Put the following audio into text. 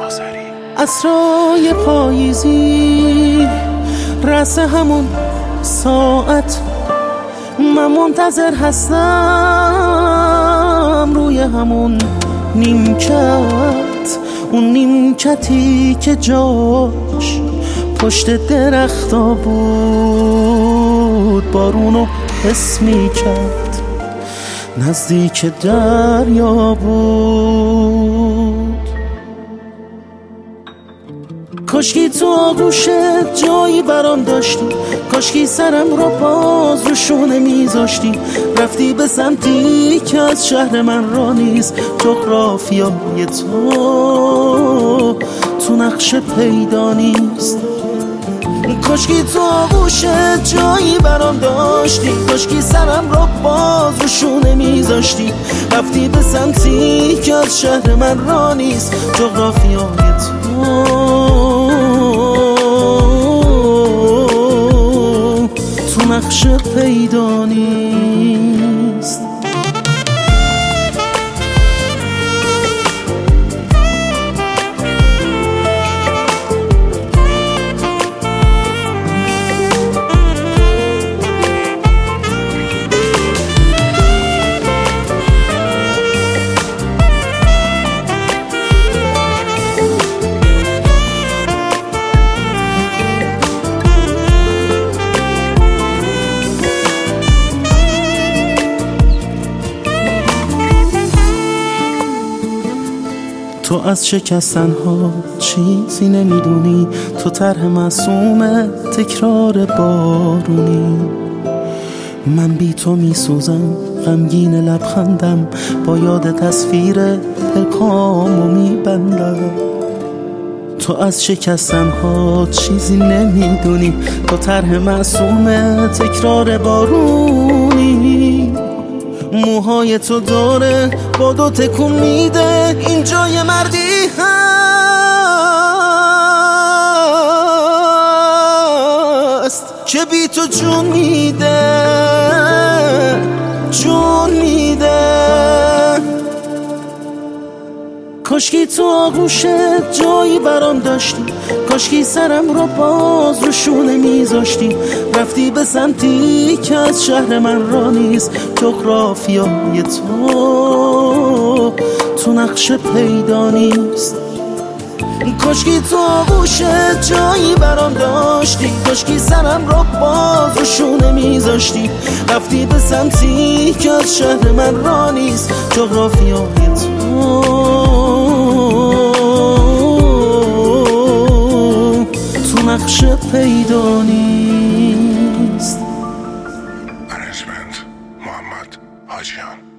عصرای پاییزی رأس همون ساعت من منتظر هستم روی همون نیمکت، اون نیمکتی که جاش پشت درختا بود، بارونو حس میکرد نزدیک دریا بود. کاشکی تو آغوشت جایی برام داشتی، کاشکی سرم رو باز رو شونه میذاشتی، رفتی به سمتی که از شهر من را نیست، جغرافیای تو نقشه پیدا نیست. کاشکی تو آغوشت جایی برام داشتی، کاشکی سرم رو باز رو شونه میذاشتی، رفتی به سمتی که از شهر من را نیست، جغرافیای تو نقشه پیدا نیست. تو از شکستن ها چیزی نمیدونی، تو طرح معصوم تکرار بارونی. من بی تو میسوزم غمگین لبخندم، با یاد تصویر پلکامو میبندم. تو از شکستن ها چیزی نمیدونی، تو طرح معصوم تکرار بارونی. موهای تو داره با دو تکون میده، اینجا یه مردی هست که بی تو جون میده، جون میده. کاشکی تو آغوشت جایی برام داشتی، کاشکی سرم رو باز رو شونه میذاشتی، رفتی به سمتی که از شهر من را نیست، جغرافیای تو نقشه پیدا نیست. کاشکی تو آغوشت جایی برام داشتی، کاشکی سرم رو باز رو شونه میذاشتی، رفتی به سمتی که از شهر من را نیست، جغرافیای تو نقشه پیدا نیست. منیجمنت محمد حاجیان.